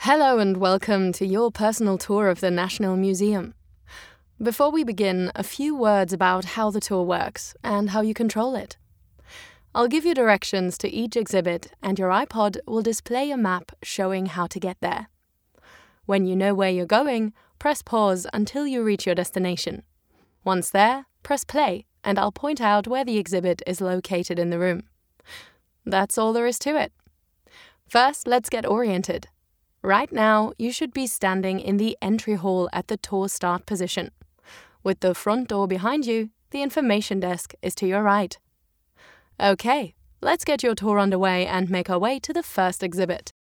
Hello and welcome to your personal tour of the National Museum. Before we begin, a few words about how the tour works and how you control it. I'll give you directions to each exhibit and your iPod will display a map showing how to get there. When you know where you're going, press pause until you reach your destination. Once there, press play and I'll point out where the exhibit is located in the room. That's all there is to it. First, let's get oriented. Right now, you should be standing in the entry hall at the tour start position. With the front door behind you, the information desk is to your right. Okay, let's get your tour underway and make our way to the first exhibit.